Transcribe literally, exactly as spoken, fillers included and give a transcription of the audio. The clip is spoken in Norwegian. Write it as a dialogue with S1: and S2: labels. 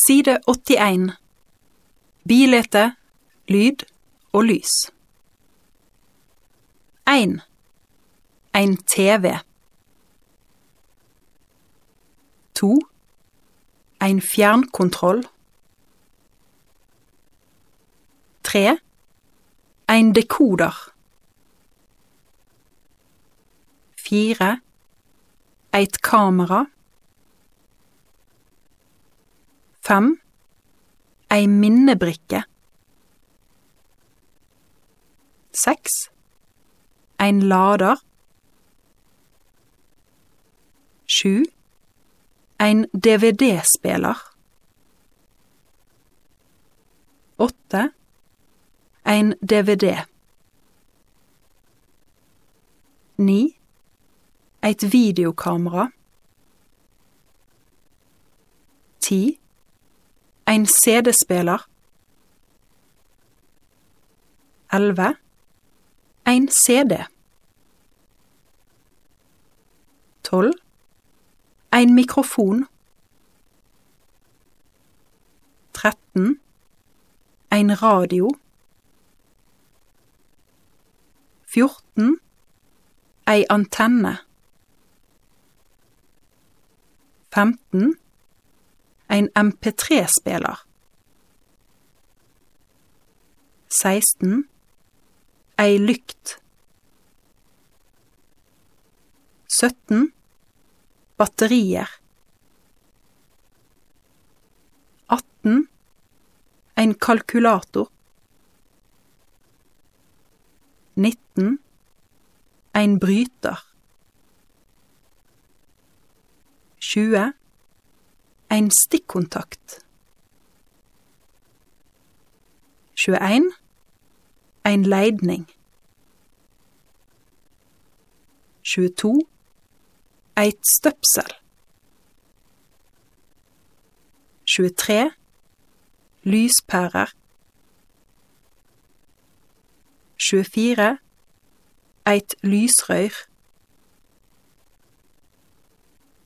S1: Side åttien. Bilete, lyd og lys. en. En T V. to. En fjernkontroll. tre. En dekoder. fire. Et kamera. fem. Ei minnebrikke. seks. En lader. sju. En D V D-speler. åtte. En D V D. ni. Et videokamera. ti. En C D-speler. elleve. En C D. tolv. En mikrofon. tretten. En radio. fjorten. Ei antenne. femten. En M P tre-speler. seksten. Ei lykt. sytten. Batterier. atten. En kalkulator. nitten. En bryter. tjue. En stikkontakt. tjueen. En leidning. tjueto. Et støpsel. tjuetre. Lyspærer. tjuefire. Et lysrøyr.